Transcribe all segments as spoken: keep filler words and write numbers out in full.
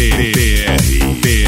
P R, P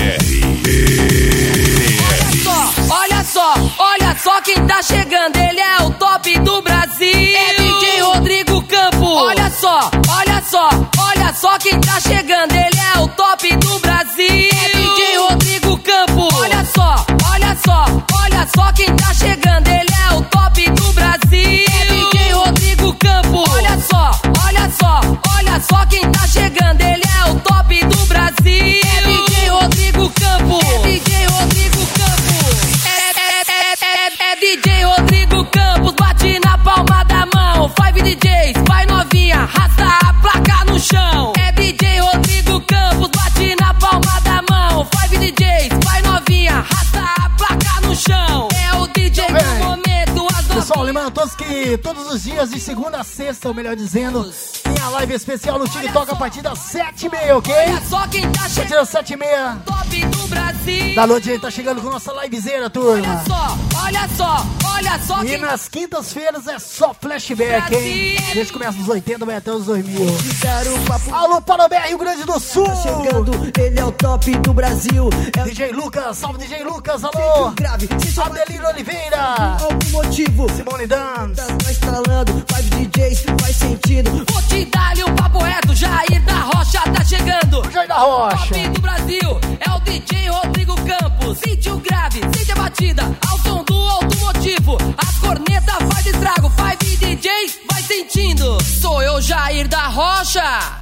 R. Olha só, olha só quem tá chegando, ele é o top do Brasil. É D J Rodrigo Campos. Olha só, olha só, olha só quem tá chegando, ele é o top do Brasil. É D J Rodrigo Campos. Olha só, olha só, olha só quem tá chegando, ele é o top do Brasil. É D J Rodrigo Campos. Olha só, olha só, olha só quem tá chegando, ele é o top do Brasil. É D J Rodrigo Campos. É D J Rodrigo Campos. É D J Rodrigo Campos, bate na palma da mão. Five D Js, vai novinha, arrasta a placa no chão. É D J Rodrigo Campos, bate na palma da mão. Five D Js, vai novinha, arrasta a placa no chão. É o D J do momento. As Pessoal, lembrando a todos que todos os dias de segunda a sexta, ou melhor dizendo, tem a live especial no TikTok a partir das sete e meia, ok? Olha só quem tá A partir chegando, das sete e meia top do Brasil. da noite, a gente tá chegando com nossa livezeira, turma. Olha só, olha só, olha só E quem nas quintas-feiras é só flashback, hein? Desde que começa dos oitenta, vai até os dois mil. Alô, Parobé, Rio Grande do Sul! Tá chegando, ele é o top do Brasil. É D J Lucas, salve D J Lucas, alô! grave, Adelino Oliveira, algum motivo. Simone Dance. Tá estralando, Five D Js, faz sentido. vou te dar-lhe um papo reto. Jair da Rocha tá chegando. Jair da Rocha. Top do Brasil é o D J Rodrigo Campos. Sente o grave, sente a batida ao som do automotivo. As cornetas faz estrago, Five D Js vai sentindo. Sou eu, Jair da Rocha.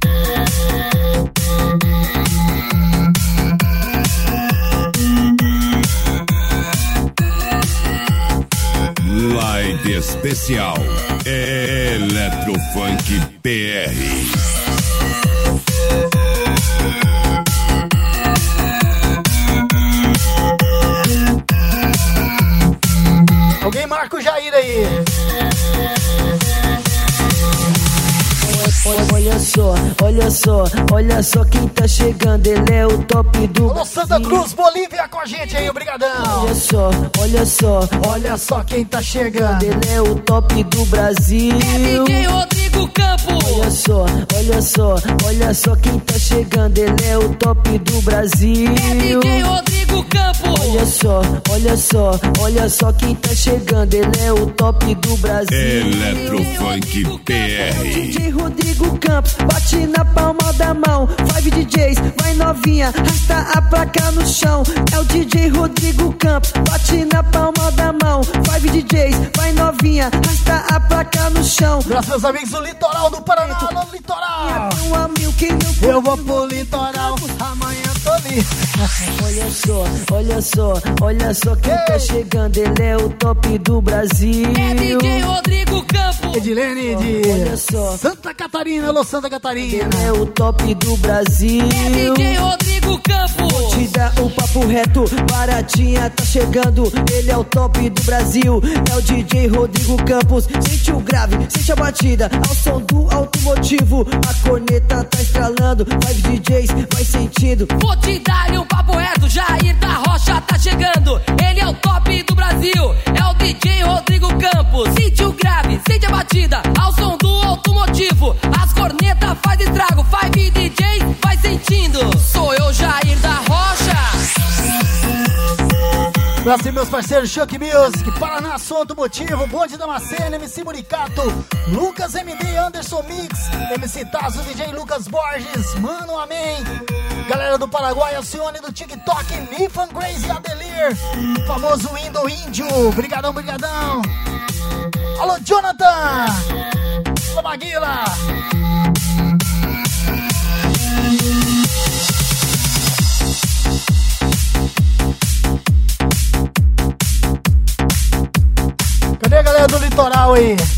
Live especial Eletrofunk P R. Alguém marca o Jair aí. Olha só, olha só, olha só quem tá chegando, ele é o top do Alô, Santa Cruz, Bolívia com a gente aí, obrigadão. Olha só, olha só, Olha só quem tá chegando. ele é o top do Brasil. É D J Rodrigo Campos. Olha só, olha só, olha só quem tá chegando, ele é o top do Brasil. É D J Rodrigo Campos. Olha só, olha só, olha só quem tá chegando, ele é o top do Brasil. Eletrofunk P R. D J Rodrigo Campos, bate na palma da mão. Five D Js, vai novinha, arrasta a placa no chão. É o D J Rodrigo Campos, bate na palma da mão. Five D Js, vai novinha, arrasta a placa no chão. Graças aos amigos do litoral do Paraná, alô, litoral. Um amigo que não Eu vou pro litoral, amanhã tô ali. Olha só, olha só, olha só quem tá chegando, ele é o top do Brasil. É D J Rodrigo Campos. Edilene Olha de só. Santa Catarina, alô, Santa Catarina. Ele é o top do Brasil. É D J Rodrigo Campos. Te dá o papo reto, baratinha tá chegando, ele é o top do Brasil. É o D J Rodrigo Campos, sente o grave, sente a batida ao som do automotivo. A corneta tá estralando, Five D Js vai sentindo. Vou te dar-lhe um papo reto. Jair da Rocha tá chegando. Ele é o top do Brasil. É o D J Rodrigo Campos. Sente o grave, sente a batida ao som do automotivo. As cornetas faz estrago, Five D Js vai sentindo. Sou eu, Jair da Rocha. Abraço meus parceiros Chuck Music, Paraná Som Automotivo, Bonde da Macena, M C Muricato, Lucas M D, Anderson Mix, M C Tazo, D J Lucas Borges, Mano Amém, galera do Paraguai, Alcione do TikTok, Nifan Crazy Adelir, famoso Indo Índio, brigadão, brigadão. Alô Jonathan, alô Maguila. Cadê a galera do litoral aí?